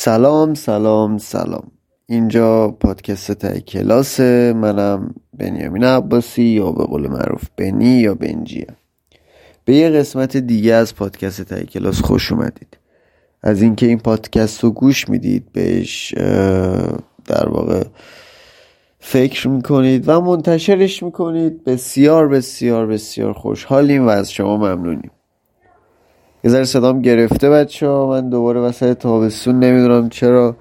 سلام سلام سلام. اینجا پادکست تای کلاسه. منم بنیامین عباسی یا به قول معروف بنی یا بنجی. به یه قسمت دیگه از پادکست تای کلاس خوش اومدید. از اینکه این پادکست رو گوش میدید، بهش در واقع فکر میکنید و منتشرش میکنید، بسیار بسیار بسیار خوشحالیم و از شما ممنونیم. یه ذره صدام گرفته بچه‌ها، من دوباره وسط تابستون نمیدونم چرا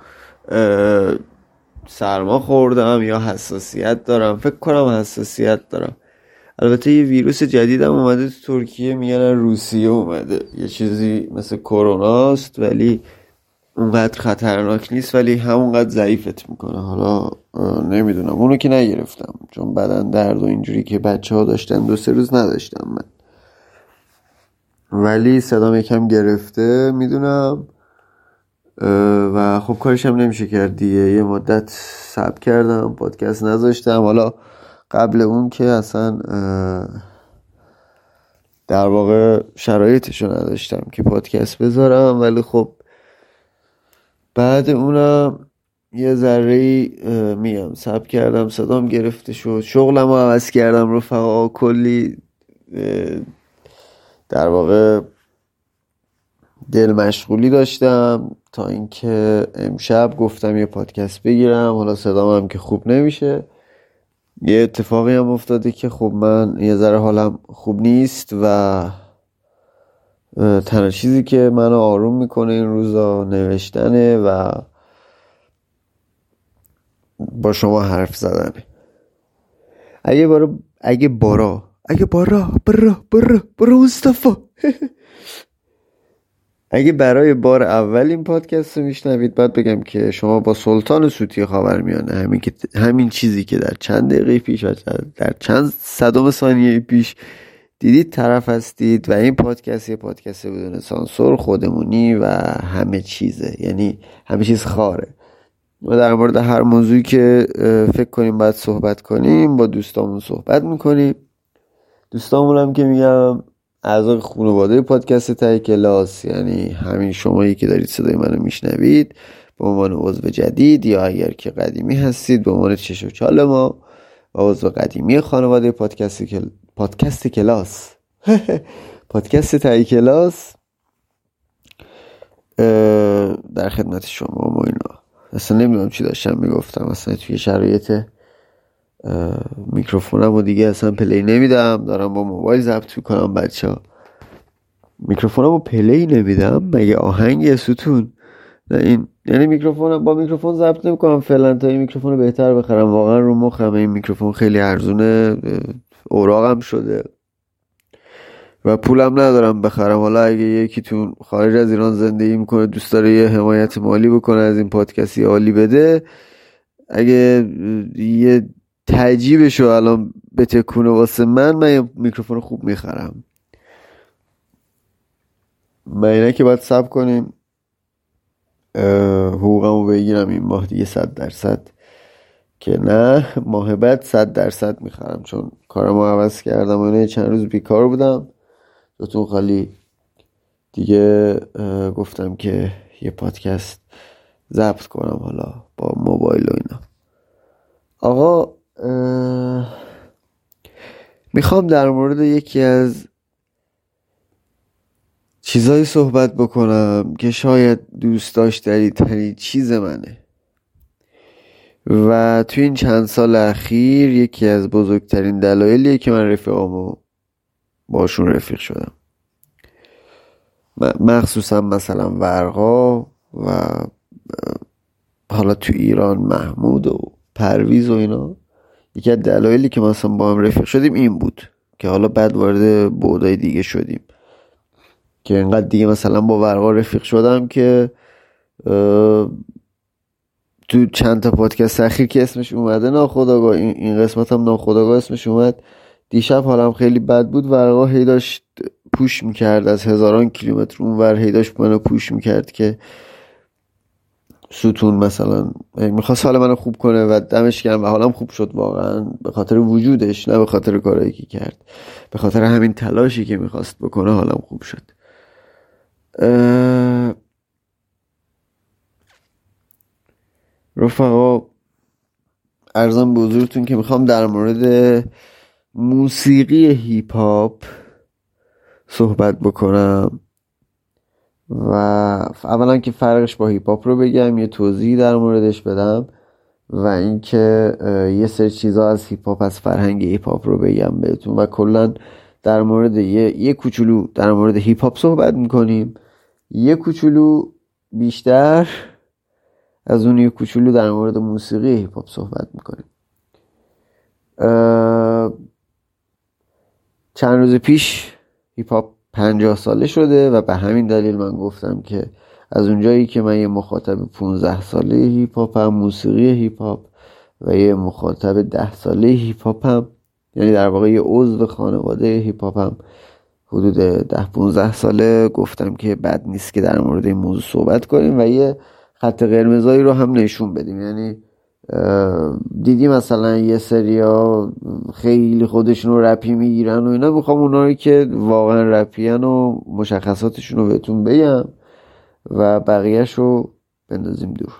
سرما خوردم یا حساسیت دارم. فکر کنم حساسیت دارم. البته یه ویروس جدیدم اومده تو ترکیه، میگن روسیه اومده، یه چیزی مثل کروناست ولی اونقدر خطرناک نیست، ولی همونقدر ضعیفت میکنه. حالا نمیدونم، اونو که نگرفتم چون بدن درد و اینجوری که بچه ها داشتن 2-3 روز نداشتم من، ولی صدام یکم گرفته میدونم و خب کارش هم نمیشه کرد دیگه. یه مدت صبر کردم، پادکست نذاشتم. حالا قبل اون که اصلا در واقع شرایطشو نداشتم که پادکست بذارم، ولی خب بعد اونم یه ذره میگم صبر کردم، صدام گرفته شد، شغلم رو عوض کردم، رفقا کلی در واقع دل مشغولی داشتم تا اینکه امشب گفتم یه پادکست بگیرم. حالا صدام هم که خوب نمیشه، یه اتفاقی هم افتاده که خب من یه ذره حالم خوب نیست و تنها چیزی که منو آروم میکنه این روزا نوشتنه و با شما حرف زدنه. اگه بارا مصطفی اگه برای بار اول این پادکست رو میشنوید، باید بگم که شما با سلطان صوتی خاورمیانه، همین چیزی که در چند دقیقه پیش و در چند صدم ثانیه پیش دیدید طرف هستید و این پادکست یه پادکست بدون سانسور، خودمونی و همه چیزه، یعنی همه چیز خاره. ما در مورد هر موضوعی که فکر کنیم باید صحبت کنیم با دوستامون صحبت میکنیم. دوستامون هم که میگم اعضای خانواده پادکست تای کلاس، یعنی همین شمایی که دارید صدای منو میشنوید به عنوان عضو جدید، یا اگر که قدیمی هستید به عنوان چش و چال ما و عضو قدیمی خانواده پادکست کلاس پادکست تای کلاس، در خدمت شما و اینا. اصلا نمیدونم چی داشتم میگفتم، اصلا توی شرایط میکروفونم و دیگه اصلا پلی نمیدم، دارم با موبایل ضبط میکنم بچه‌ها. میکروفونم رو پلی نمیدم مگه آهنگ ستون؟ نه، این یعنی میکروفونم با میکروفون ضبط نمیکنم فعلا تا این میکروفون بهتر بخرم. واقعا رو مخم، این میکروفون خیلی ارزونه، اوراقم شده و پولم ندارم بخرم. حالا اگه یکی تو خارج از ایران زندگی میکنه دوست داره یه حمایت مالی بکنه از این پادکستی عالی بده، اگه یه تعجیبشو الان بتکونه واسه من یه میکروفون خوب میخرم. من اینه که باید صبر کنیم حقوقمو بگیرم این ماه دیگه 100%، که نه ماه بعد 100% میخرم، چون کارمو عوض کردم و اینه چند روز بیکار بودم تو خالی دیگه. گفتم که یه پادکست ضبط کنم حالا با موبایل و اینا. آقا میخوام در مورد یکی از چیزایی صحبت بکنم که شاید دوست داشتنی ترین چیز منه و توی این چند سال اخیر یکی از بزرگترین دلایلیه که من رفیقامو باشون رفیق شدم، مخصوصا مثلا ورقا و حالا تو ایران محمود و پرویز و اینا. یکی از دلایلی که مثلا با هم رفیق شدیم این بود که حالا بعد وارد بعدای دیگه شدیم که اینقدر دیگه مثلا با ورقا رفیق شدم که تو چند تا پادکست اخیر که اسمش اومده ناخودآگاه، این قسمت هم ناخودآگاه اسمش اومد. دیشب حالم خیلی بد بود، ورقا هی داشت پوش میکرد از هزاران کیلومتر اونور، هی داشت منو پوش میکرد که ستون مثلا میخواست حال منو خوب کنه و دمش گرم و حالم خوب شد واقعا، به خاطر وجودش نه به خاطر کارایی که کرد، به خاطر همین تلاشی که میخواست بکنه حالم خوب شد. رفقا، عرضم به حضورتون که میخوام در مورد موسیقی هیپ هاپ صحبت بکنم و اولا که فرقش با هیپ هاپ رو بگم، یه توضیح در موردش بدم و اینکه یه سری چیزا از هیپ هاپ، از فرهنگ هیپ هاپ رو بگم بهتون و کلا در مورد یه کوچولو در مورد هیپ هاپ صحبت میکنیم، یه کوچولو بیشتر از اون یه کوچولو در مورد موسیقی هیپ هاپ صحبت میکنیم. چند روز پیش هیپ هاپ 50 ساله شده و به همین دلیل من گفتم که از اونجایی که من یه مخاطب 15 ساله هیپ هاپم، موسیقی هیپ هاپ، و یه مخاطب 10 ساله هیپ هاپم، یعنی در واقع یه عضو خانواده هیپ هاپم حدود 10-15 ساله، گفتم که بد نیست که در مورد این موضوع صحبت کنیم و یه خط قرمزایی رو هم نشون بدیم. یعنی دیدی مثلا یه سریا خیلی خودشون رو رپی میگیرن و اینا، میخوام اونا رو که واقعا رپیان و مشخصاتشون رو بهتون بگم و بقیهش رو بندازیم دور.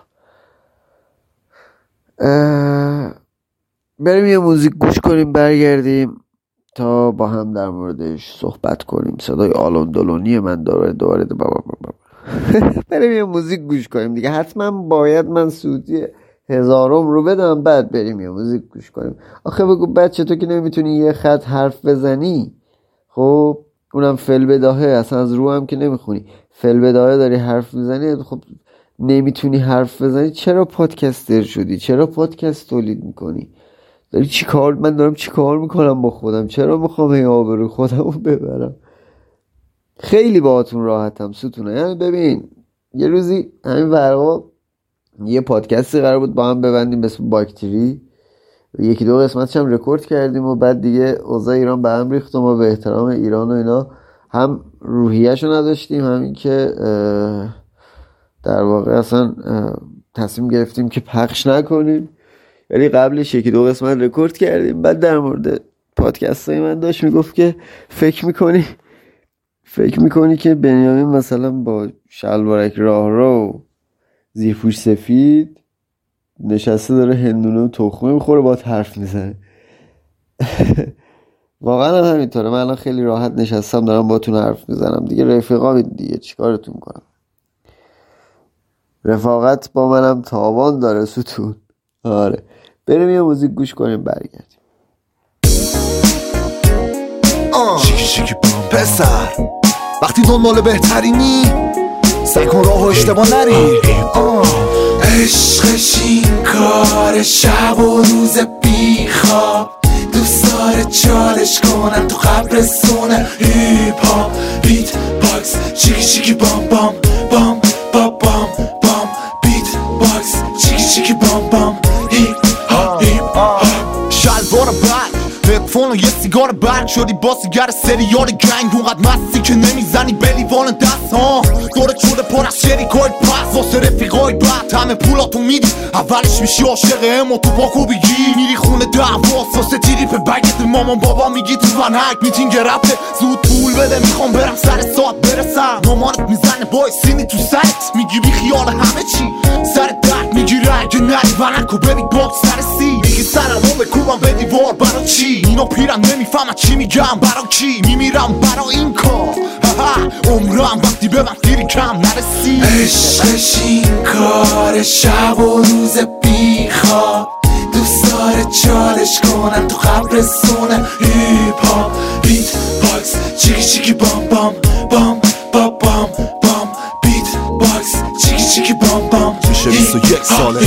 بریم یه موزیک گوش کنیم، برگردیم تا با هم در موردش صحبت کنیم. صدای آلون دولونی من دوباره بابا بریم یه موزیک گوش کنیم دیگه. حتما باید من صوتی 1000م رو بدم بعد بریم یه موزیک گوش کنیم. آخه بگو بچه، تو که نمیتونی یه خط حرف بزنی، خب اونم فل بداهه، اصلا از رو هم که نمیخونی، فل بداهه داری حرف میزنی، خب نمیتونی حرف بزنی، چرا پادکستر شدی؟ چرا پادکست تولید میکنی؟ داری چی کار؟ من دارم چی کار میکنم با خودم؟ چرا میخوام هی آبرو خودم رو ببرم؟ خیلی باهاتون راحتم ستونه. یعنی ببین، یه روزی همین ورقا یه پادکستی قرار بود با هم ببندیم به اسم باکتری، 1-2 قسمتش هم رکورد کردیم و بعد دیگه اوضاع ایران به هم ریخت و ما به احترام ایران و اینا هم روحیه‌شو نداشتیم، همین که در واقع اصلا تصمیم گرفتیم که پخش نکنیم. ولی قبلش 1-2 قسمت رکورد کردیم. بعد در مورد پادکستای من داشت میگفت که فکر میکنی که بنیامین مثلا با شلوارک راه زیرپوش سفید نشسته داره هندونه و تخمه میخوره با حرف میزنه. واقعا هم همینطوره. من الان خیلی راحت نشستم دارم باتون حرف میزنم دیگه. رفیقا دیگه چیکارتون کنم؟ رفاقت با منم تاوان داره ستون. آره، بریم یه موزیک گوش کنیم برگردیم. شیکی پسر، وقتی دنبال بهترینی سعی کن راه و اشتباه نری. عشقش این کار شب و روز بیخواب، دوست داره چالش کنن تو قبرستون هیپ هاپ. بیت باکس چیکی بام بام بام بام بام بام. بیت باکس چیکی بام بام هیپ هاپ. شلوار برگ، هدفون و یه سیگار برگ، شدی بازیگر سریال گنگ، اونقدر مستی که نمیزنی به لیوان دست ها. دورت شده پر از شریکای پس واسه رفیقای بد، همه پولاتو میدی اولش میشی عاشق امو تو باکو بگی، میری خونه دعواست واسه تریپ بگت مامان بابا میگی تو ونک میتینگ رفته زود پول بده میخوام برم سر ساعت برسم. مامانت میزنه بای سینی تو سرت، میگی بی خیال همه چی، سر درد میگیره اگه نری ونک و ببین باکس سر سی، میگی سرمو بکوبم به دیوار برا چی؟ اینا پیرن نمیفهمن چی میگم برا کی؟ میمیرم برا این کار عمرم وقتی به من دیری کم نرسی. عشقش این کار شب و روز بیخواب، دوست داره چالش کنن تو قبرستون هیپ هاپ. بیت باکس چیکی بام بام بام بام بام بام. بیت باکس چیکی بام بام. میشه 21 سالت،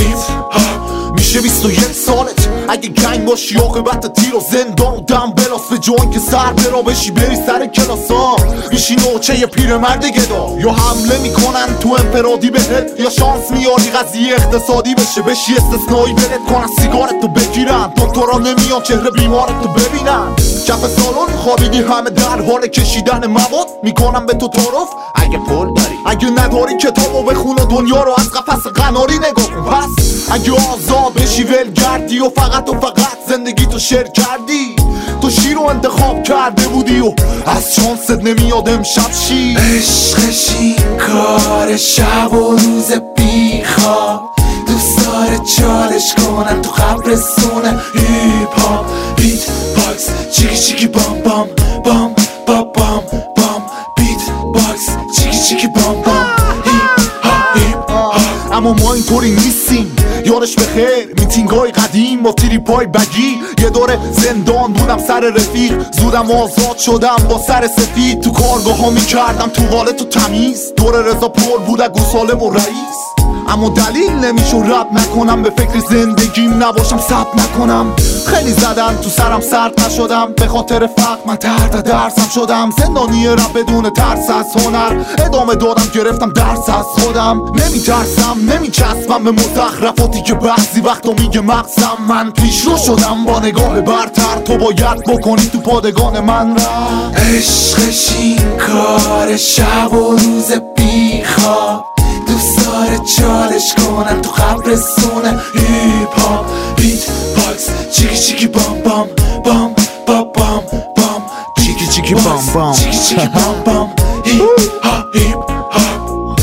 میشه 21 سالت اگه گنگ باشی، عاقبت تیر و زندان و دم بلاس، به جوان که سر برا بشی بری سر کلاسا. میشی نوچه یه پیرمرد گدا، یا حمله میکنن تو انفرادی بهت، یا شانس میاری قضیه اقتصادی بشه، بشی استثنایی برت کنن سیگارتو بگیرن، دکترا نمیان چهره بیمارتو ببینن. کف سالن خوابیدی همه در حال کشیدن مواد، میکنن به تو تعارف اگه پول داری، اگه نداری کتابو بخون و دنیا رو از قفس قناری نگاه کن. پس اگه آزاد بشی ولگردی و فقط زندگی تو شیر کردی، تو شیر رو انتخاب کرده بودی و از شانست نمیاد امشب شی. عشقش این کار شب و روز بیخواب، دوست داره چالش کنن تو قبرستونه هیپ هاپ بیت باکس چیکی چیکی بام بام بام بام بام بام بیت باکس چیکی چیکی بام بام هیپ هاپ. اما ما اینطوری نیستیم یارش بخیر میتینگای قدیم با تیری پای بگی یه دوره زندان بودم سر رفیق زودم آزاد شدم با سر سفید تو کارگاه ها میکردم توالت و تمیز دور رضا پر بود گوساله و رئیس اما دلیل نمیشه رب نکنم به فکر زندگیم نباشم ثبت نکنم خیلی زدن تو سرم سرد نشدم به خاطر فقر من تحت درسم شدم زندانی رب بدون ترس از هنر ادامه دادم گرفتم درس از خودم نمیترسم نمیچسبم به مزخرفاتی که بعضی وقتا میگه مغزم من پیشرو شدم با نگاه برتر تو باید بکنی تو پادگان من را عشقش این کار شب و روز بیخواب دوست داره چالش کنن تو قبرستونه هیپ هاپ بیت باکس چیکی چیکی بام بام بام بام بام بام چیکی چیکی بام بام چیکی چیکی بام بام هیپ هاپ.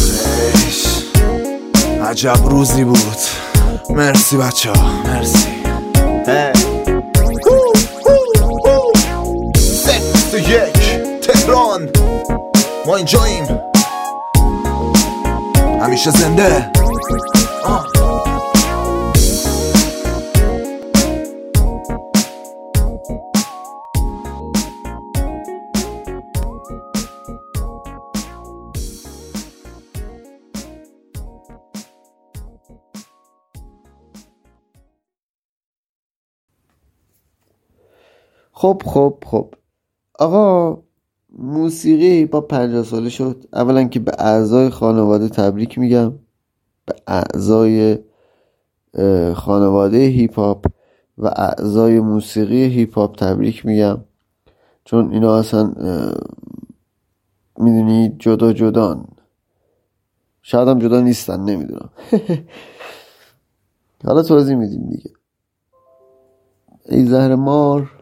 عجب روزی بود مرسی بچه ها مرسی 3-1 تهران ما اینجاییم همیشه زنده خب آقا موسیقی هیپ هاپ 50 ساله شد. اولا که به اعضای خانواده تبریک میگم، به اعضای خانواده هیپ هاپ و اعضای موسیقی هیپ هاپ تبریک میگم، چون اینا اصلا میدونی جدا جدان، شاید هم جدا نیستن، نمیدونم. حالا توضیح میدیم دیگه. ای زهر مار.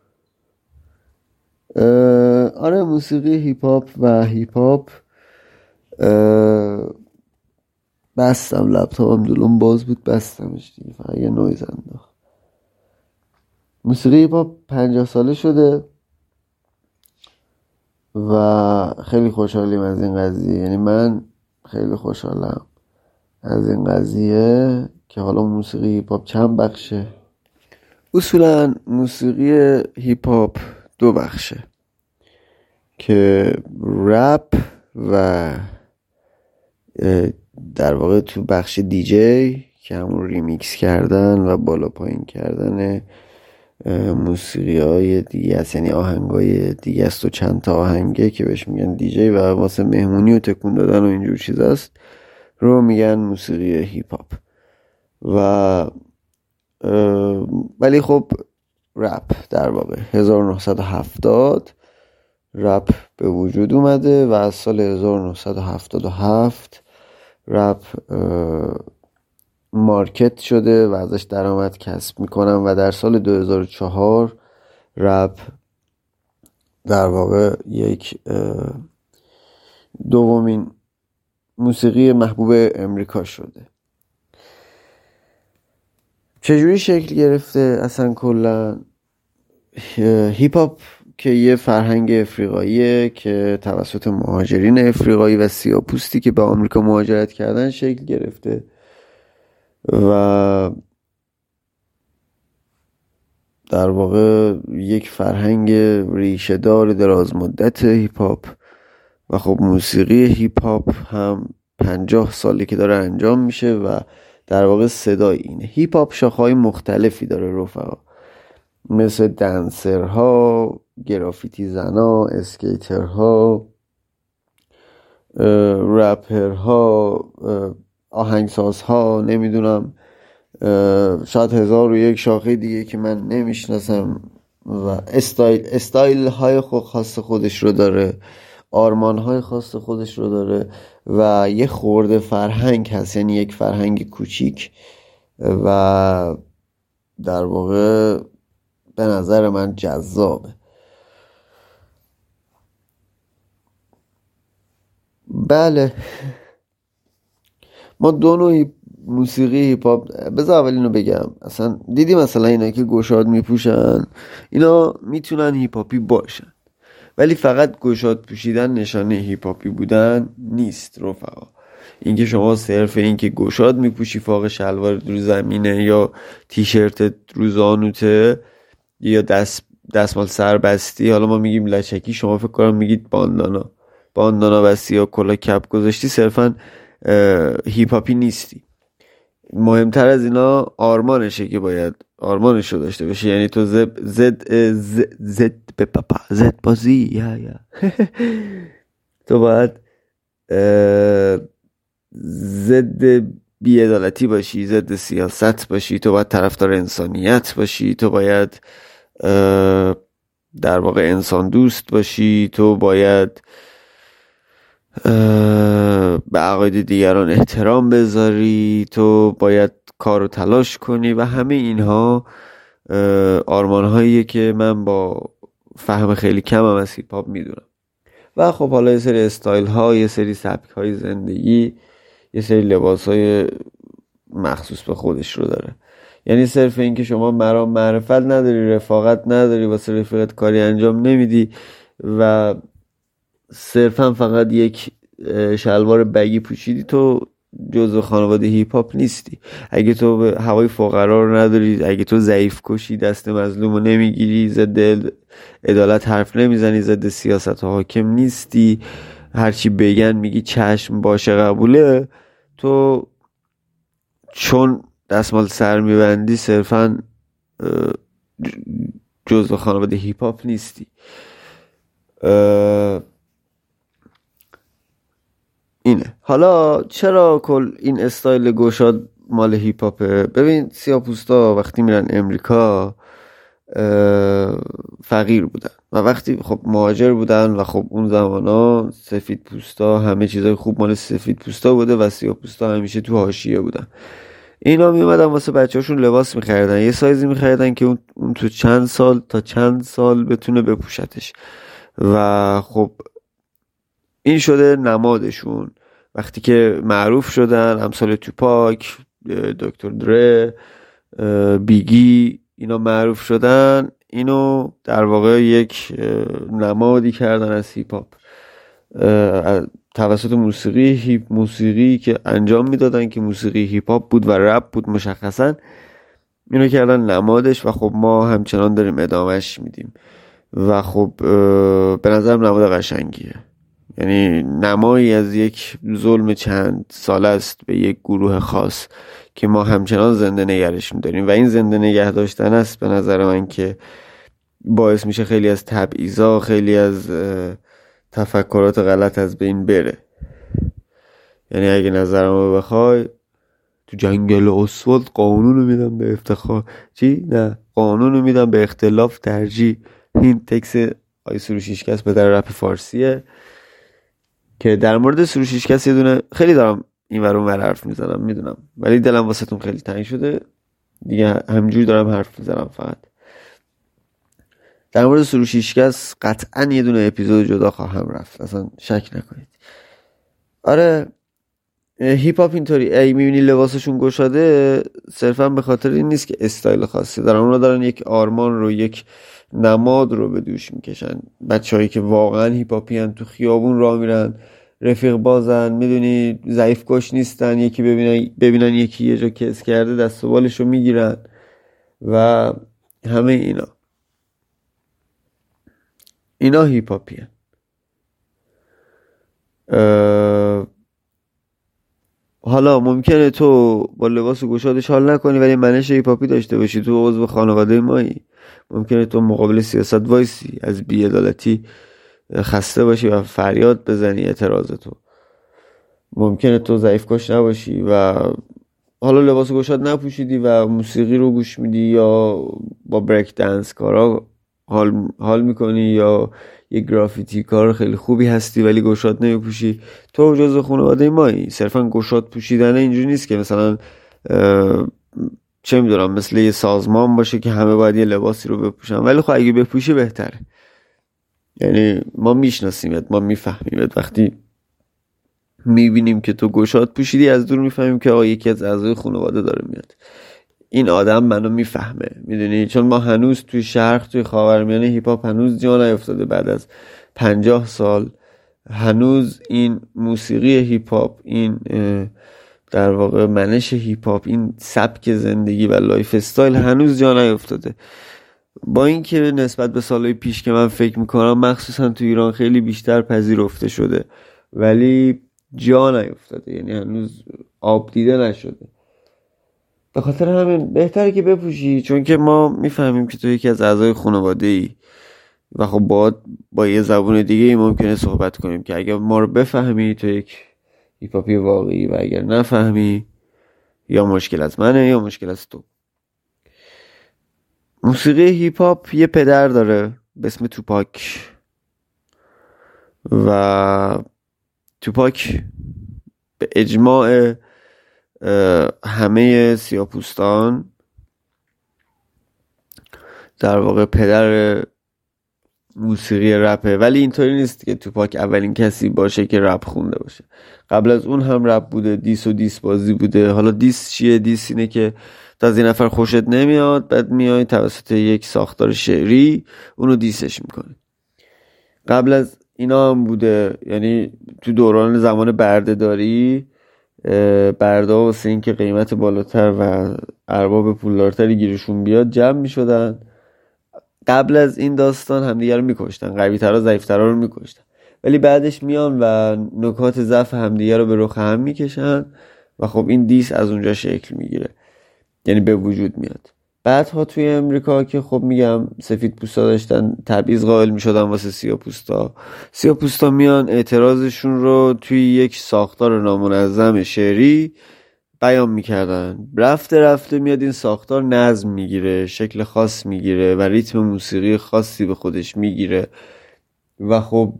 آره موسیقی هیپ هاپ و هیپ هاپ بستم لپتاپم جلوم باز بود بستمش دیگه، فقط یه نویز انداخت. موسیقی هیپ هاپ 50 ساله شده و خیلی خوشحالیم از این قضیه، یعنی من خیلی خوشحالم از این قضیه که حالا موسیقی هیپ هاپ چند بخشه. اصولا موسیقی هیپ هاپ 2 بخشه که رپ و در واقع تو بخش دیجی که همون ریمیکس کردن و بالا پایین کردن موسیقی های دیگه است، یعنی آهنگ های دیگه است و چند تا آهنگه که بهش میگن دیجی و واسه مهمونی و تکون دادن و اینجور چیز است رو میگن موسیقی هیپ هاپ. و ولی خب رپ در واقع 1970 رپ به وجود اومده و از سال 1977 رپ مارکت شده و ازش درآمد کسب میکنن و در سال 2004 رپ در واقع یک دومین موسیقی محبوب امریکا شده. چجوری شکل گرفته اصلا کلا هیپ هاپ؟ که یه فرهنگ افریقاییه که توسط مهاجرین افریقایی و سیاه‌پوستی که به آمریکا مهاجرت کردن شکل گرفته و در واقع یک فرهنگ ریشه دار دراز مدت هیپ هاپ و خب موسیقی هیپ هاپ هم 50 ساله که داره انجام میشه و در واقع صدای اینه. هیپ هاپ شاخه‌های مختلفی داره رفقا، مثل دنسرها، گرافیتی زنا، اسکیترها، رپرها، آهنگسازها، نمیدونم شاید 1001 شاخه دیگه که من نمیشناسم و استایل های خاص خودش رو داره، آرمان های خاص خودش رو داره و یه خورده فرهنگ هست، یعنی یک فرهنگ کوچیک و در واقع به نظر من جذابه. بله ما 2 نوع موسیقی هیپ هاپ، بذار اول اینو بگم، اصلا دیدی مثلا اینا که گشاد میپوشن اینا میتونن هیپ هاپی باشن، ولی فقط گشاد پوشیدن نشانه هیپ هاپی بودن نیست رفقا. اینکه شما صرف اینکه گشاد میپوشی، فوق شلوار رو زمینه یا تیشرت رو زانوته یا دستمال سربستی، حالا ما میگیم لچکی، شما فکر کنم میگید باندانا بستی یا کلا کپ گذاشتی، صرفا هیپ هاپی نیستی. مهمتر از اینا آرمانشه که باید آرمانشو داشته باشی. یعنی تو زد بازی یا تو باید ضد بی‌عدالتی باشی، ضد سیاست باشی، تو باید طرفدار انسانیت باشی، تو باید در واقع انسان دوست باشی، تو باید به عقاید دیگران احترام بذاری، تو باید کار و تلاش کنی و همه اینها آرمان‌هاییه که من با فهم خیلی کمم از هیپ هاپ میدونم. و خب حالا یه سری استایل ها، یه سری سبک های زندگی، یه سری لباس های مخصوص به خودش رو داره. یعنی صرف این که شما مرام معرفت نداری، رفاقت نداری، واسه رفیقت کاری انجام نمیدی و صرفا فقط یک شلوار بگی پوشیدی، تو جزو خانواده هیپ هاپ نیستی. اگه تو به هوای فقرا رو نداری، اگه تو ضعیف کشی، دست مظلوم رو نمیگیری، ضد عدالت حرف نمیزنی، ضد سیاست حاکم نیستی، هرچی بگن میگی چشم باشه قبوله، تو چون دستمال سر میبندی صرفا جزو خانواده هیپ هاپ نیستی. اینه. حالا چرا کل این استایل گشاد مال هیپ هاپه؟ ببین سیاه‌پوستا وقتی میرن امریکا فقیر بودن و وقتی خب مهاجر بودن و خب اون زمانا سفید پوستا همه چیزای خوب مال سفید پوستا بوده و سیاه‌پوستا همیشه تو حاشیه بودن. اینا میومدن واسه بچه‌هاشون لباس می‌خریدن، یه سایزی می‌خریدن که اون تو چند سال بتونه بپوشتش و خب این شده نمادشون. وقتی که معروف شدن، امثال توپاک، دکتر دره، بیگی، اینا معروف شدن، اینو در واقع یک نمادی کردن از هیپ هاپ توسط موسیقی که انجام میدادن که موسیقی هیپ هاپ بود و رپ بود مشخصا، اینو کردن نمادش و خب ما همچنان داریم ادامهش میدیم و خب به نظرم نماد قشنگیه. یعنی نمایی از یک ظلم چند سال است به یک گروه خاص که ما همچنان زنده نگرش می‌داریم و این زنده نگه داشتن است به نظر من که باعث میشه خیلی از تبعیضا، خیلی از تفکرات غلط از بین بره. یعنی اگه نظرمو بخوای، تو جنگل اسود قانونو میدم به افتخار قانونو میدم به اختلاف ترجیح. این تکس آی سروش هیچکس به در رپ فارسیه که در مورد سروش هیچکس یه دونه خیلی دارم این ور اون ور حرف میزنم میدونم، ولی دلم واسه تون خیلی تنگ شده دیگه، همینجوری دارم حرف میزنم. فقط در مورد سروش هیچکس قطعا یه دونه اپیزود جدا خواهم رفت، اصلا شک نکنید. آره هیپ هاپ اینطوری ای میبینی لباسشون گشاده صرفا به خاطر این نیست که استایل خاصی دارن، اونا دارن یک آرمان رو، یک نماد رو به دوش میکشن. بچه‌هایی که واقعا هیپ هاپی ان تو خیابون راه میرن، رفیق بازن، میدونی ضعیف کش نیستن، یکی ببینن یکی یه جا کس کرده دست و بالشو میگیرن و همه اینا هیپ هاپی ان. حالا ممکنه تو با لباس گشادش حال نکنی ولی منش هیپ هاپی داشته باشی، تو عضو خانواده مایی. ممکنه تو مقابل سیاست وایسی، از بی‌عدالتی خسته باشی و فریاد بزنی اعتراض تو. ممکنه تو ضعیف کش نباشی و حالا لباس گشاد نپوشیدی و موسیقی رو گوش میدی یا با بریک دنس کارا حال میکنی یا یه گرافیتی کار خیلی خوبی هستی ولی گشاد نمیپوشی. تو جزو خانواده مایی. صرفا گشاد پوشیدن اینجوری نیست که مثلا چه میدونم مثل یه سازمان باشه که همه باید یه لباسی رو بپوشن، ولی خب اگه بپوشی بهتره. یعنی ما میشناسیمت، ما میفهمیمت. وقتی میبینیم که تو گشاد پوشیدی، از دور میفهمیم که آقا یکی از اعضای خانواده داره میاد. این آدم منو میفهمه، میدونی، چون ما هنوز توی شرق، توی خاورمیانه هیپ هاپ هنوز جا نیفتاده. بعد از 50 سال هنوز این موسیقی هیپ هاپ، این در واقع منش هیپ هاپ، این سبک زندگی و لایف استایل هنوز جا نیفتاده. با اینکه نسبت به سالهای پیش که من فکر میکنم مخصوصا تو ایران خیلی بیشتر پذیرفته شده، ولی جا نیفتاده، یعنی هنوز آب دیده نشده. به خاطر همین بهتره که بپوشی، چون که ما میفهمیم که تو یکی از اعضای خانواده ای و خب با یه زبون دیگه ای ممکنه صحبت کنیم که اگر ما رو بفهمی تو یک هیپ هاپی واقعی، و اگر نفهمی یا مشکل از منه یا مشکل از تو. موسیقی هیپ هاپ یه پدر داره به اسم توپاک و توپاک به اجماع همه سیاه‌پوستان در واقع پدر موسیقی رپه. ولی اینطوری نیست که توپاک اولین کسی باشه که رپ خونده باشه. قبل از اون هم رپ بوده، دیس و دیس بازی بوده. حالا دیس چیه؟ دیس اینه که تا از این نفر خوشت نمیاد، بعد میای توسط یک ساختار شعری اونو دیسش میکنه. قبل از اینا هم بوده، یعنی تو دوران زمان بردهداری، برده ها واسه این که قیمت بالاتر و ارباب پولدارتری گیرشون بیاد جمع میشدن. قبل از این داستان همدیگه رو میکشتن، قوی‌ترها ضعیف‌ترها رو میکشتن، ولی بعدش میان و نکات ضعف همدیگه رو به رخ هم میکشن و خب این دیس از اونجا شکل میگیره، یعنی به وجود میاد. بعدها توی امریکا که خب میگم سفید پوستا داشتن تبعیض قائل میشدن واسه سیاه پوستا میان اعتراضشون رو توی یک ساختار نامنظم شعری بیان میکردن. رفته میاد این ساختار نظم میگیره، شکل خاص میگیره و ریتم موسیقی خاصی به خودش میگیره و خب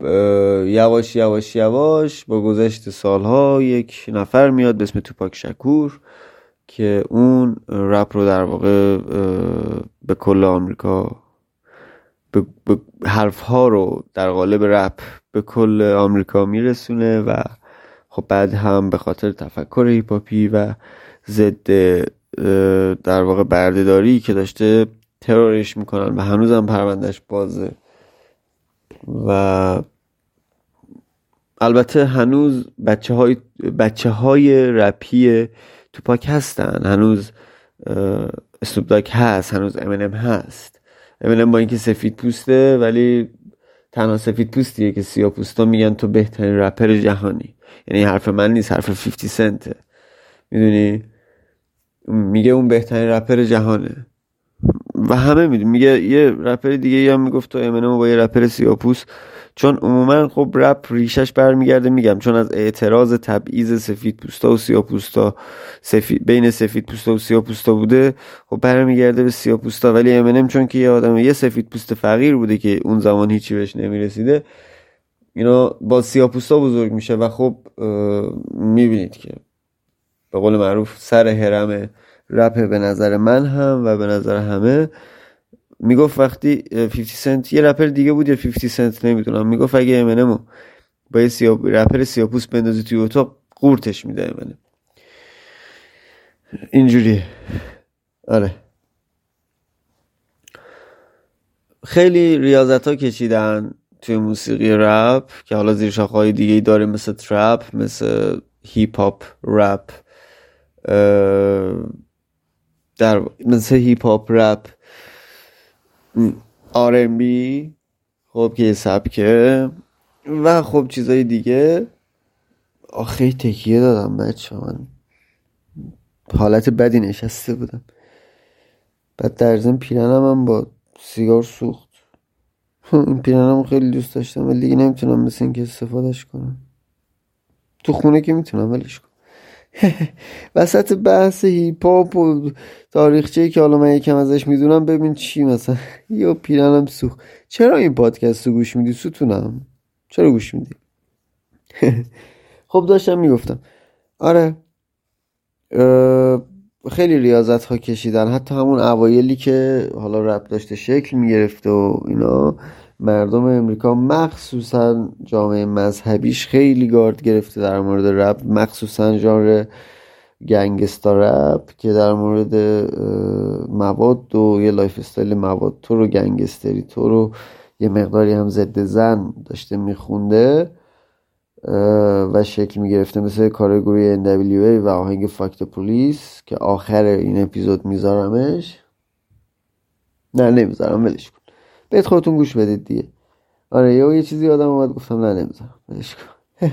یواش با گذشت سالها یک نفر میاد به اسم توپاک شکور که اون رپ رو در واقع به کل آمریکا، به حرفها رو در قالب رپ به کل آمریکا میرسونه و خب بعد هم به خاطر تفکر هیپ هاپی و ضد در واقع بردهداری که داشته ترورش میکنن و هنوزم پروندهش بازه. و البته هنوز بچه های رپی توپاک هستن، هنوز اسنوپ داگ هست، هنوز امینم هست. امینم با اینکه سفید پوسته ولی تنها سفید پوستیه که سیاه پوستا میگن تو بهترین رپر جهانی. یعنی حرف من نیست، حرف 50 سنته، میدونی، میگه اون بهترین رپر جهانه و همه میگه یه رپر دیگه یا میگفت تو امینم با یه رپر سیاه پوست، چون عموما خب رپ ریشش برمیگرده، میگم چون از اعتراض تبعیض سفید پوستا و سیاه پوستا، بین سفید پوستا و سیاه پوستا بوده، خب برمیگرده به سیاه پوستا. ولی امینم چون که یه آدم یه سفید پوست فقیر بوده که اون زمان هیچی بهش نمیرسیده، اینا با سیاه پوستا بزرگ میشه و خب میبینید که به قول معروف سر هرم رپ به نظر من هم و به نظر همه. میگفت وقتی 50 سنت یه رپر دیگه بود یا 50 سنت نمیدونم، میگفت اگه امینمو با یه رپر سیاه‌پوست بندازی توی اتاق قورتش میده امینم. اینجوریه. آره خیلی ریاضت ها کشیدن توی موسیقی رپ که حالا زیر شاخه‌های دیگه‌ای داره، مثل ترپ، مثل هیپ هاپ رپ، مثل هیپ هاپ رپ، R&B خب که یه سبکه و خب چیزای دیگه. خیلی تکیه دادم بچه، من حالت بدی نشسته بودم، بعد در ضمن پیرنم هم با سیگار سوخت. این پیرنم خیلی دوست داشتم ولی دیگه نمیتونم مثل این که استفادهش کنم. تو خونه که میتونم ولیش کنم. وسط بحث هیپ هاپ و تاریخچه‌ای که حالا من یکم ازش میدونم، ببین چی مثلا یا پیرنم سوخت. چرا این پادکست رو گوش میدی ستونم؟ چرا گوش میدی؟ خب داشتم میگفتم آره خیلی ریاضت ها کشیدن، حتی همون اوایلی که حالا رپ داشته شکل میگرفته و اینا. مردم امریکا مخصوصا جامعه مذهبیش خیلی گارد گرفته در مورد رپ، مخصوصا ژانر گنگستا رپ که در مورد مواد و یه لایف استایل مواد تو رو گنگستری تو رو یه مقداری هم ضد زن داشته میخونده و شکل میگرفته، مثل کار گروه NWA و آهنگ فاکت پلیس که آخر این اپیزود میذارمش. نه نمیذارم، ولش کن، بهت خودتون گوش بدید دیگه. آره یه چیزی یادم اومد گفتم نه نمیذارم، ولش کن.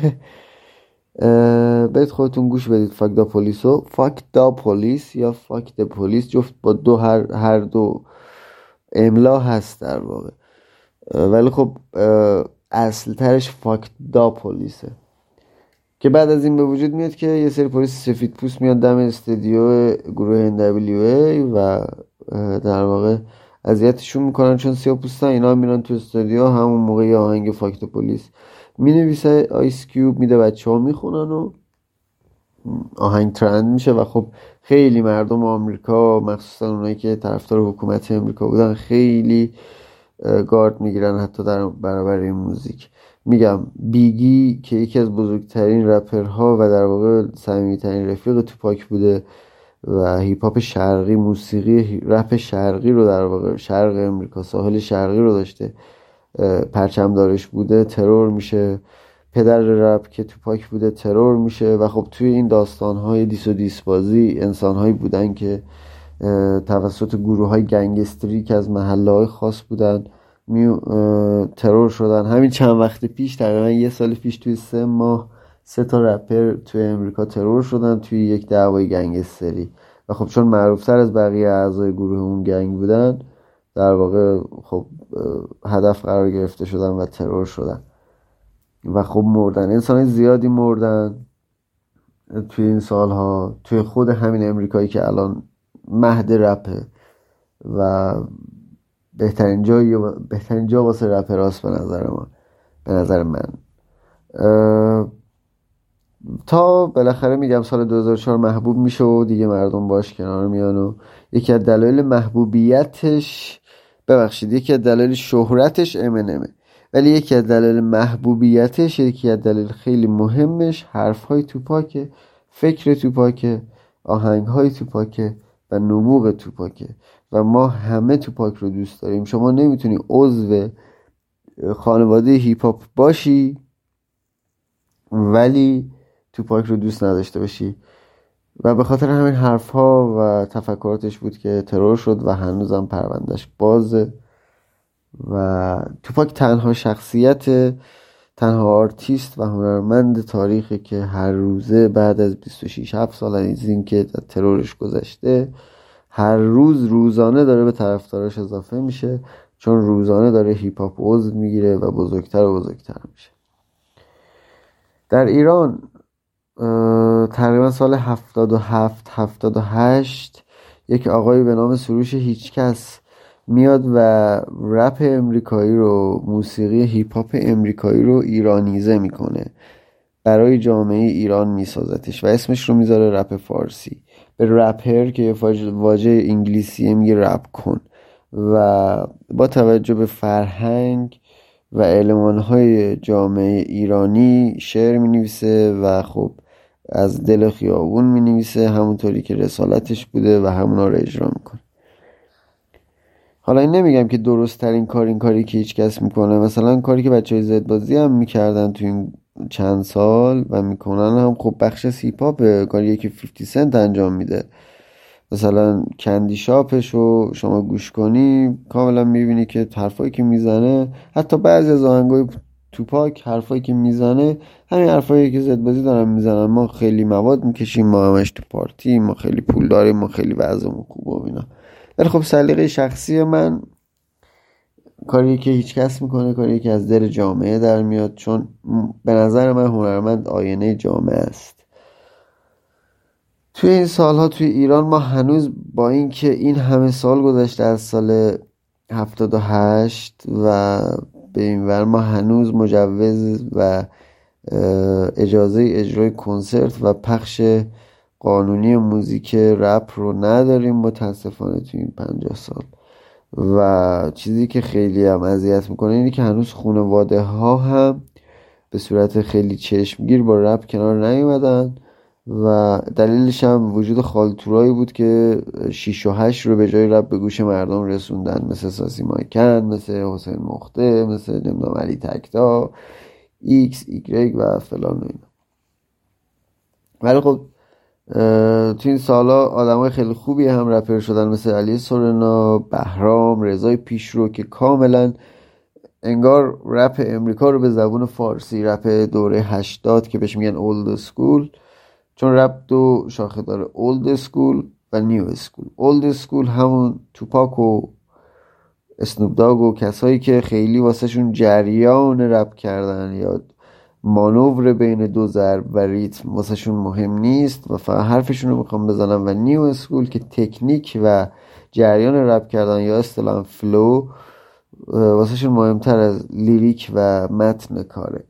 بهت خودتون گوش بدید فاک دا پلیسو، فاک دا پلیس یا فاک دا پلیس، جفت با دو هر دو املا هست در واقع، ولی خب اصل ترش فاک دا پلیسه. که بعد از این به وجود میاد که یه سری پلیس سفید پوست میاد دم استودیو گروه NWA و در واقع اذیتشون میکنن چون سیاه‌پوستن. اینا میرن تو استودیو، همون موقع آهنگ فاکت پلیس مینویسه آیس کیوب، میده بچه‌ها میخونن و آهنگ ترند میشه و خب خیلی مردم آمریکا مخصوصا اونایی که طرفدار حکومت امریکا بودن خیلی گارد میگیرن حتی در برابر این موزیک. میگم بیگی که یکی از بزرگترین رپرها و در واقع صمیمیترین رفیق توپاک بوده و هیپ هاپ شرقی، موسیقی رپ شرقی رو در واقع شرق امریکا، ساحل شرقی رو داشته پرچم دارش بوده، ترور میشه. پدر رپ که توپاک بوده ترور میشه و خب توی این داستانهای دیس و دیس بازی انسانهایی بودن که توسط گروه های گنگستری که از محله های خاص بودن ترور شدن. همین چند وقت پیش، تقریبا یه سال پیش، توی 3 ماه 3 تا رپر توی امریکا ترور شدن توی یک دعوای گنگستری و خب چون معروفتر از بقیه اعضای گروه اون گنگ بودن در واقع خب هدف قرار گرفته شدن و ترور شدن و خب مردن. انسان زیادی مردن توی این سالها توی خود همین امریکایی که الان مهد رپه و بهترین جا واسه رپراست به نظر من. تا بالاخره میگم سال 2004 محبوب میشه و دیگه مردم باش کنار میان و یکی از دلایل محبوبیتش، یکی از دلایل شهرتش امنمه، ولی یکی از دلایل محبوبیتش، یکی از دلایل خیلی مهمش حرفهای توپاکه، فکر توپاکه، آهنگهای توپاکه و نبوغ توپاکه و ما همه توپاک رو دوست داریم. شما نمیتونی عضو خانواده هیپ هاپ باشی ولی توپاک رو دوست نداشته باشی و به خاطر همین حرفها و تفکراتش بود که ترور شد و هنوزم پروندهش بازه. و توپاک تنها شخصیت، تنها آرتیست و هنرمند تاریخی که هر روزه بعد از 26-7 سال از این که ترورش گذشته هر روزانه داره به طرفداراش اضافه میشه، چون روزانه داره هیپ هاپ عضو میگیره و بزرگتر و بزرگتر میشه. در ایران تقریبا سال 77-78 یک آقایی به نام سروش هیچکس میاد و رپ امریکایی رو، موسیقی هیپ هاپ امریکایی رو ایرانیزه میکنه، برای جامعه ایران میسازتش و اسمش رو میذاره رپ فارسی. به رپر که یه واژه انگلیسیه میگه رپ کن و با توجه به فرهنگ و المانهای جامعه ایرانی شعر مینویسه و خب از دل خیابون مینویسه، همونطوری که رسالتش بوده و همونا رو اجرا میکنه. حالا این نمیگم که درست ترین کار این کاری که هیچ کس میکنه، مثلا کاری که بچهای زد بازی هم میکردن تو این چند سال و میکنن هم خب بخش از هیپ هاپ، کاریه که 50 سنت انجام میده. مثلا کندی شاپش رو شما گوش کنی کاملا میبینی که حرفایی که میزنه، حتی بعضی از آهنگای توپاک حرفایی که میزنه همین حرفایی که زد بازی دارن میزنن. ما خیلی مواد میکشیم، ما همش تو پارتی، ما خیلی پول داریم، ما خیلی وضعمون خوبه و اینا. ولی خب سلیقه شخصی من، کاری که هیچ کس میکنه کاری که از دل جامعه در میاد، چون به نظر من هنرمند آینه جامعه است. توی این سالها توی ایران ما هنوز با این که این همه سال گذشته از سال 78 و به این ور، ما هنوز مجوز و اجازه اجرای کنسرت و پخش قانونی موزیک رپ رو نداریم متاسفانه توی این 50 سال. و چیزی که خیلی هم اذیت میکنه اینه که هنوز خانواده ها هم به صورت خیلی چشمگیر با رپ کنار نیومدن و دلیلش هم وجود خالتورایی بود که 6 و 8 رو به جای رپ به گوش مردم رسوندن، مثل ساسی مایکن، مثل حسین مخته، مثل نمیدونم علی تکتا، ایکس ایگرگ و فلان و اینا. ولی خب تو این سالا آدمای خیلی خوبی هم رپر شدن، مثل علی سورنا، بهرام، رضای پیشرو که کاملا انگار رپ امریکا رو به زبون فارسی، رپ دوره 80 که بهش میگن اولد اسکول، چون رپ دو شاخه داره، اولد اسکول و نیو اسکول. اولد اسکول همون توپاک و اسنوپ داگ و کسایی که خیلی واسه شون جریان رپ کردن یا مانور بین دو ضرب و ریتم واسه شون مهم نیست و فقط حرفشون رو میخوام بزنن، و نیو اسکول که تکنیک و جریان رپ کردن یا اصطلاحاً فلو واسه شون مهمتر از لیریک و متن کاره.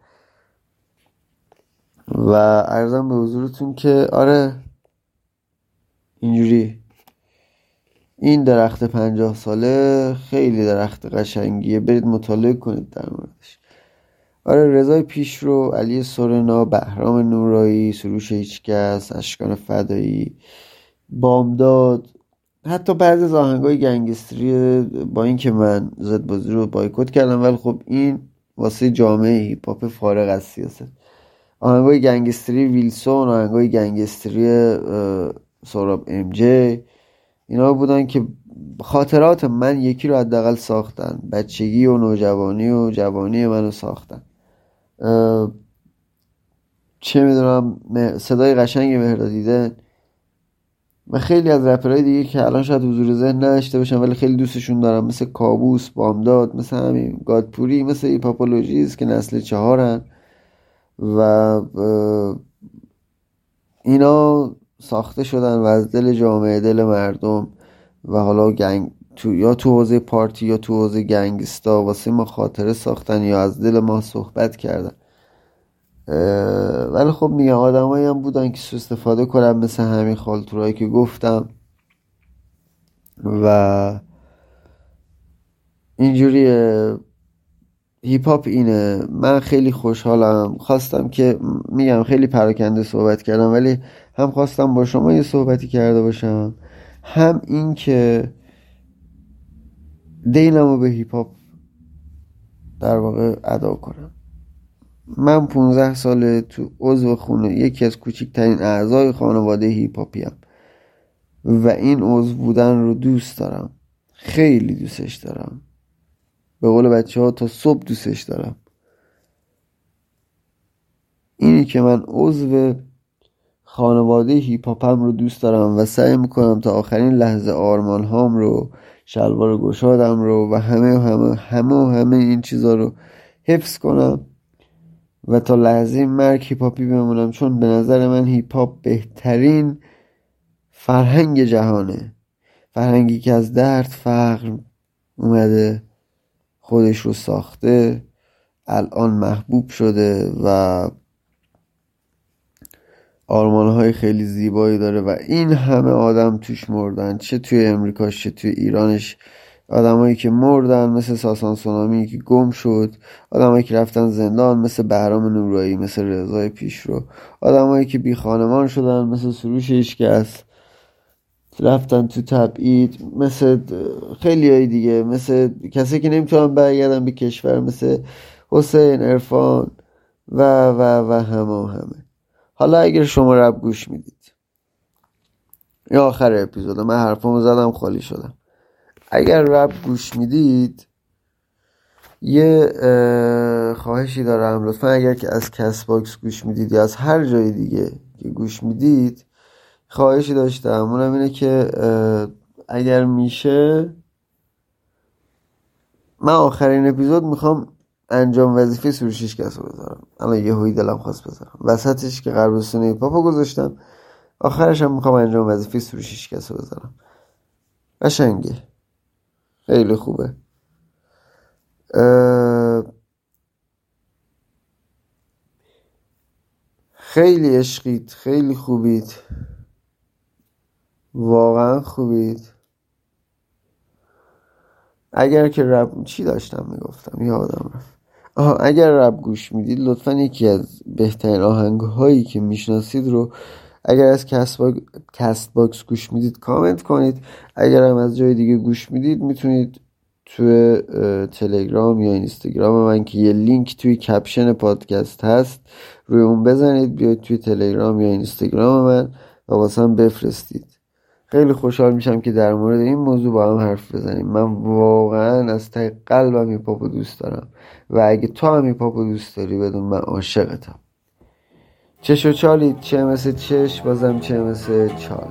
و عرضم به حضورتون که آره اینجوری این درخت 50 ساله خیلی درخت قشنگیه، برید مطالعه کنید در موردش. آره رضای پیشرو، علی سورنا، بهرام نورایی، سروش هیچکس، اشکان فدایی، بامداد، حتی بعضی از آهنگای گنگستری، با اینکه من زد بازی رو بایکوت کردم ولی خب این واسه جامعه هیپ هاپ فارغ از سیاست، آهنگای گنگستری ویلسون، آهنگای گنگستری سوراب ام جی، اینا بودن که خاطرات من یکی رو حداقل ساختن، بچگی و نوجوانی و جوانی منو ساختن. چه میدونم صدای قشنگ مهردادیدن و خیلی از رپرهای دیگه که الان شاید حضور ذهن نداشته باشم ولی خیلی دوستشون دارم، مثل کابوس، بامداد، مثل همین گادپوری، مثل ایپاپولوژیز که نسل 4 و اینا ساخته شدن و از دل جامعه، دل مردم و حالا یا تو حوزه پارتی یا تو حوزه گنگستا واسه ما خاطره ساختن یا از دل ما صحبت کردن. ولی خب میگم آدمایی هم بودن که سوء استفاده کنن، مثل همین خالتورایی که گفتم و اینجوریه. هیپ هاپ اینه. من خیلی خوشحالم، خواستم که میگم خیلی پراکنده صحبت کردم ولی هم خواستم با شما یه صحبتی کرده باشم، هم این که دینمو به هیپ هاپ در واقع ادا کنم. من 15 ساله تو عضو خونه یکی از کوچکترین اعضای خانواده هیپ هاپیم و این عضو بودن رو دوست دارم، خیلی دوستش دارم، به قول بچه ها تا صبح دوستش دارم. اینی که من عضو خانواده هیپ هاپم رو دوست دارم و سعی میکنم تا آخرین لحظه آرمان هام رو، شلوار گشادم رو و همه این چیزا رو حفظ کنم و تا لحظه مرگ هیپ هاپی بمونم، چون به نظر من هیپ هاپ بهترین فرهنگ جهانه، فرهنگی که از درد فقر اومده، خودش رو ساخته، الان محبوب شده و آرمان‌های خیلی زیبایی داره و این همه آدم توش مردن، چه توی امریکاش چه توی ایرانش. آدمایی که مردن مثل ساسان سونامی که گم شد، آدمایی که رفتن زندان مثل بهرام نورایی، مثل رضای پیشرو، آدمایی که بی خانمان شدن مثل سروش هیچکس، رفتن تو تبعید مثل خیلی های دیگه، مثل کسی که نمیتونن برگردن به کشور مثل حسین، عرفان و همه. حالا اگر شما رپ گوش میدید، یا آخر اپیزود من حرفامو زدم خالی شدم، اگر رپ گوش میدید یه خواهشی دارم، لطفا اگر که از کست باکس گوش میدید یا از هر جای دیگه که گوش میدید، خواهشی داشتم، اونم اینه که اگر میشه من آخرین اپیزود میخوام انجام وظیفه سروش هیچکس رو بذارم. الان یه هوی دلم خواست بذارم وسطش که قربستون هیپاپو گذاشتم، آخرش هم میخوام انجام وظیفه سروش هیچکس رو بذارم. قشنگه، خیلی خوبه. خیلی عشقید، خیلی خوبید، واقعا خوبید. اگر که رپ چی داشتم میگفتم یادم رفت. اگر رپ گوش میدید لطفا یکی از بهترین آهنگهایی که میشناسید رو اگر از کست باکس گوش میدید کامنت کنید. اگر هم از جای دیگه گوش میدید میتونید توی تلگرام یا اینستاگرام من که یه لینک توی کپشن پادکست هست روی اون بزنید، بیاید توی تلگرام یا اینستاگرام من و واسم بفرستید. خیلی خوشحال میشم که در مورد این موضوع با هم حرف بزنیم. من واقعا از ته قلبم هیپ هاپو دوست دارم و اگه تو هم هیپ هاپو دوست داری بدون من عاشقتم. چش و چالید، چه مثل چش بازم چه مثل چال.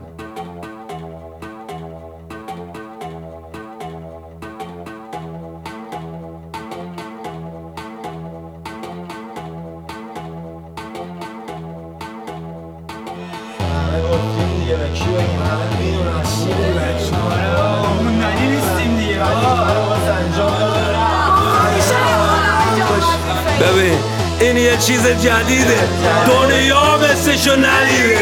ببین این یه چیز جدیده، دنیا مثلشو ندیده.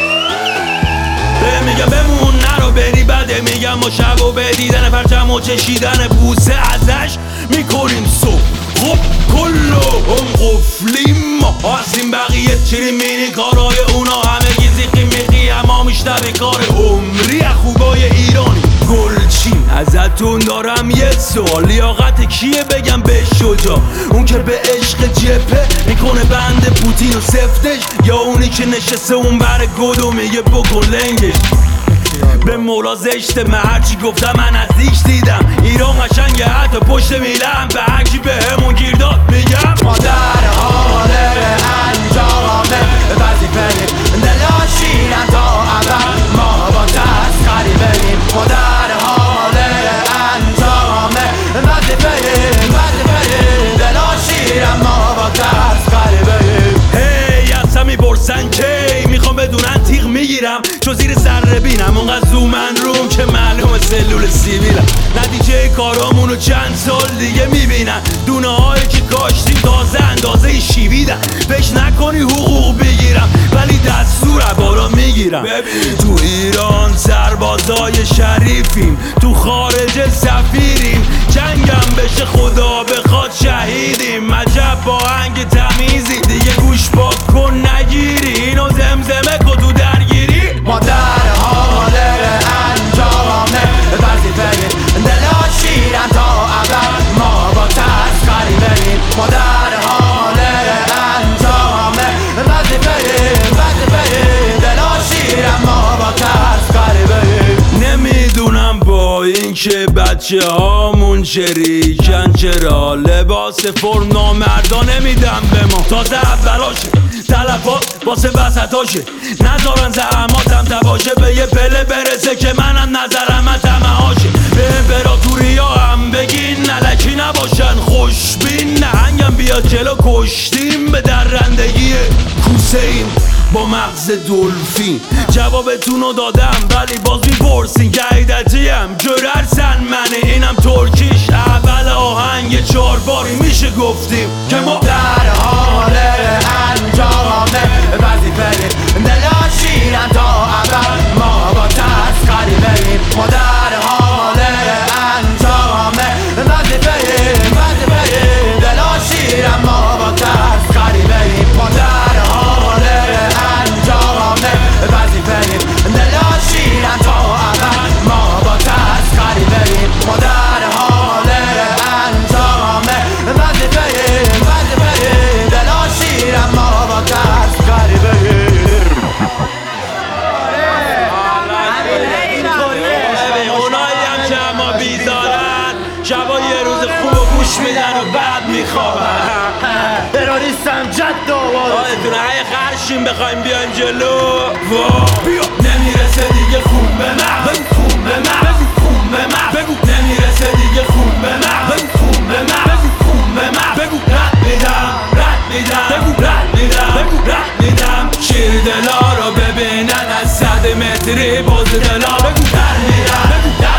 میگم بمون نرو بری، بده میگم ما شب و به دیدن پرچم و چشیدن بوسه ازش میکنیم صبح. خب کلو هم قفلیم ما هستیم، بقیه چیری مینی کارای اونا همه گیزی میقی، اما میشنوی کار عمری خوبای ایرانی. گلچین ازتون دارم یه سوال، لیاقت کیه بگم به شجاع؟ اون که به عشق جبه میکنه بند پوتین و سفتش، یا اونی که نشسته اون بر گدو میگه بکن لنگش؟ به مولا زشته، من هرچی گفتم من نزدیک دیدم. ایران قشنگه حتی پشت میلم، به هرکی به همون گیر داد میگم ما در حال انجامه وظیفه دلاشینم تا ابد، ما با تسخری بریم. ما در حال انجامه وظیفه دلاشینم، ما با تسخری بریم. هی اصلا میپرسن کی میخوام بدونن تیغ میگیرم، چو زیر سر بینم اونقدر زومن روم که معلوم سلول سیبیلم. نتیجه کارامونو چند سال دیگه میبینن، دونه هایی که کاشتیم تازه اندازه شیویدن. بهش نکنی حقوق بگیرم ولی دستور بالا میگیرم. تو ایران سربازای شریفیم، تو خارج سفیریم، جنگم بشه خدا بخواد شهیدیم. عجب با آهنگ تمیزی دیگه گوش پاک کن نگیری، اینو زمزمه کن تو درگیری. ما در حال انجامه وظیفه دلاشینم تا ابد، ما با تسخری بریم. ما در حال انجامه وظیفه دلاشینم، ما با تسخری بریم. نمیدونم با این که بچه هامون شریکن چرا لباس فرم نامردا نمیدم به ما. تازه اولاشه تلفات واسه وسطاشه، نذارن زحماتم تباشه، به یه پله برسه که منم نظرم من طمعاشه. به امپراتوری ها هم بگین نلکی نباشن خوشبین، نهنگم بیاد جلو کشتیم به درندگی کوسه ایم با مغز دلفین. جوابتونو دادم ولی باز میپرسین که عیدتیم جررسن منه، اینم ترکیش اول آهنگ 4 باری میشه گفتیم که ما در حال انجامه وظیفه دلاشینم تا ابد، ما با تسخری بریم. ما در حال انجامه وظیفه دلاشینم، ما با تسخری بریم. ما در حال انجامه وظیفه دلاشینم تا ابد، ما با تسخری بریم. ما در حال انجامه وظیفه دلاشینم، ما با تسخری بریم. اونایی هم که اما بیدارن شبا یه روز خوب و گوش میدن و بعد میخوابن. تروریستم جد آواز آدتونه های خرشیم بخوایم بیان جلو بیا. نمیرسه دیگه خون به مغز، خون به مغز، خون به مغز بگو. نمیرسه دیگه خون به مغز، خون به مغز، خون به مغز بگو. رد میدم بگو، رد میدم شیر دلا رو ببینن از 100 متری باز دلا بگو. در میرم